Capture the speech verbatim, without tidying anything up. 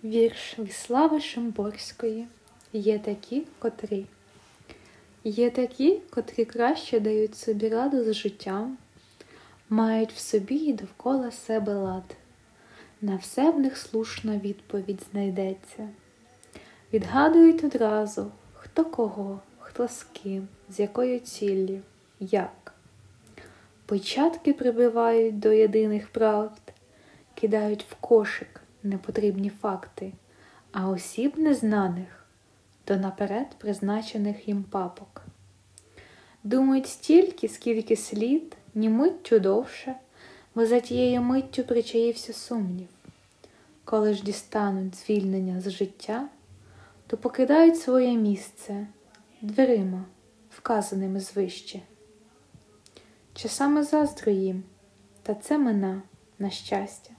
Вірш Віслави Шимборської. Є такі, котрі. Є такі, котрі краще дають собі раду з життям, мають в собі і довкола себе лад. На все в них слушна відповідь знайдеться. Відгадують одразу, хто кого, хто з ким, з якою ціллю, як. Початки прибивають до єдиних правд, кидають в кошик непотрібні факти, а осіб незнаних до наперед призначених їм папок. Думають стільки, скільки слід, ні миттю довше, бо за тією миттю причаївся сумнів. Коли ж дістануть звільнення з життя, то покидають своє місце дверима, вказаними звище. Часами заздрю їм, та це мина, на щастя.